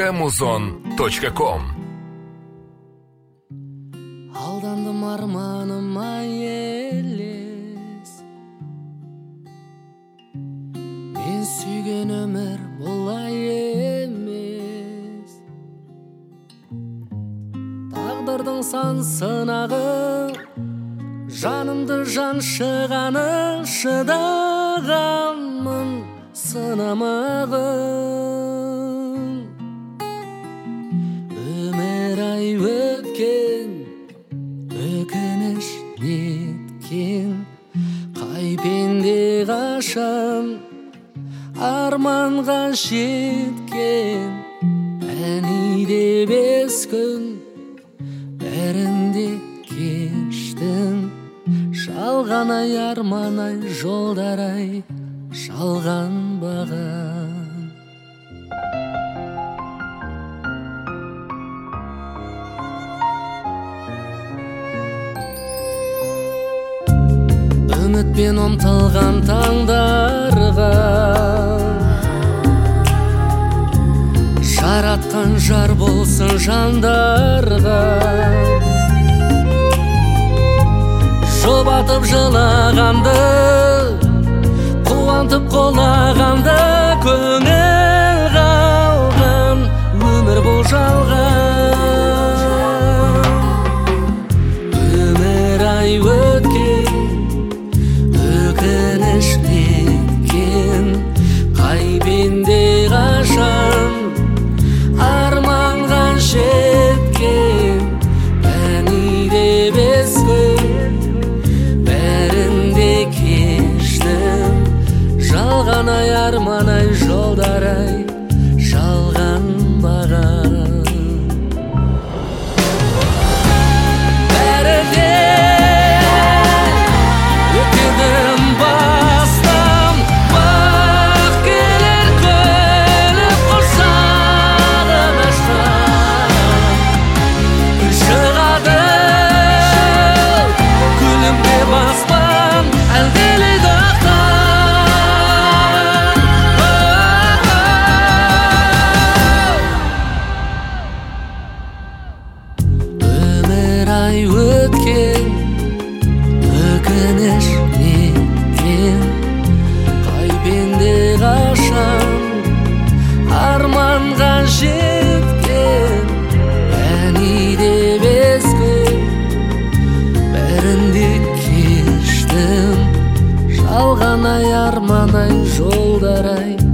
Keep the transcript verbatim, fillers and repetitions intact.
точка музон точка ком. Алдандым арманыма елес, мен сүйген өмір бұлай емес. Тағдырдың сан сынағы, жанымды жаншығаны, шыдағанмын сынамағын. Өмір ай өткен, өкініш неткен, қай пенде қашан арманға жеткен. Әні де бес күн, бәрінде кештім. Жалған ай, арман ай, жолдар ай, жалған баған. Үмітпен ұмтылған таңдарға, жаратқан жар болсын жандарға. Жұбатып жылағанды, қуантып қолағанды, көңіл қалған өмір бұл жалған. Өмір ай өткен, өкініш неткен, қай пенде қашан арманға жеткен. Әні де бес күн, бәрінде кештім. Жалған ай, арман ай, жолдар ай, жалған баған. Ай өткен, өкініш неткен, қай пенде қашан арманға жеткен. Әні де бес күн, бәрінде кештім. Жалған ай, арман ай, жолдар ай,